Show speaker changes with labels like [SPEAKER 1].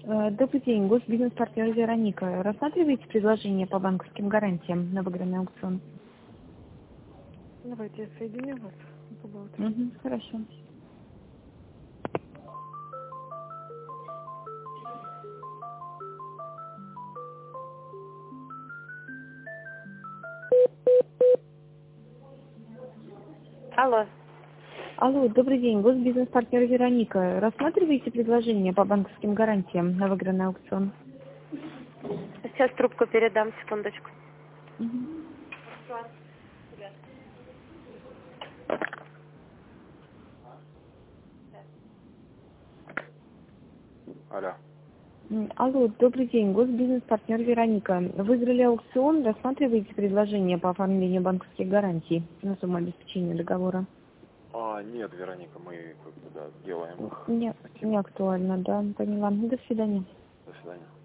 [SPEAKER 1] Добрый день, госбизнес-партнер Вероника. Рассматриваете предложение по банковским гарантиям на выигранный аукцион?
[SPEAKER 2] Давайте я соединю вас.
[SPEAKER 1] Хорошо.
[SPEAKER 2] Алло.
[SPEAKER 1] Алло, добрый день, госбизнес-партнер Вероника. Рассматриваете предложение по банковским гарантиям на выигранный аукцион?
[SPEAKER 2] Сейчас трубку передам, секундочку.
[SPEAKER 3] Алло.
[SPEAKER 1] Алло, добрый день, госбизнес-партнер Вероника. Выиграли аукцион, рассматриваете предложение по оформлению банковских гарантий на сумму обеспечения договора?
[SPEAKER 3] Нет, Вероника, мы делаем их.
[SPEAKER 1] Нет, не актуально, да, поняла. До свидания.
[SPEAKER 3] До свидания.